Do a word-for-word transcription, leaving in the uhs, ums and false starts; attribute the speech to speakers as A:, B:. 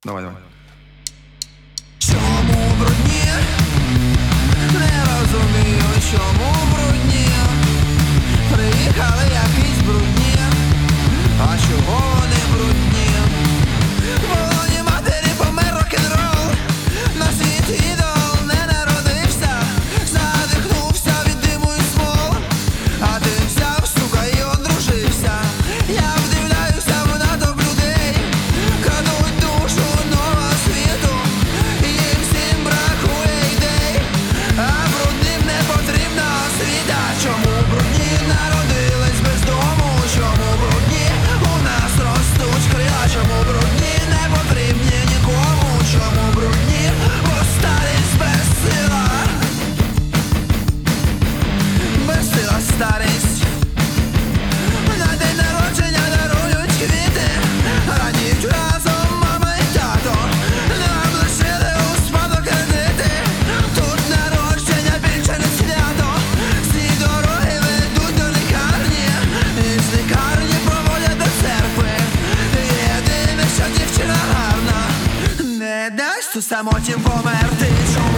A: Давай, давай.
B: Чому брудні? Не розумію, чому брудні. Приїхали якісь брудні. А чого вони брудні? В полоні матері помер рок-н-рол. На світ ідол не народився. Задихнувся від диму і смол. А ти взяв, сука, і одружився. Я вдивляюся в натовп людей. Крадуть душу нового світу. Їм всім бракує ідей. А брудним не потрібна освіта. Чому брудні народились без дому? Чому брудні у нас ростуть крила? Чому брудні не потрібні нікому? Чому брудні постарість без сила? Безсила старість. На день народження дарують квіти. Радіють разом мама і тато. Нам лишили у спадок кредити. Тут народження більше не свято. Всі дороги ведуть до лікарні. І з лікарні проводять до церкви. Єдине, що дівчина гарна. Не дасть у самоті померти. Чому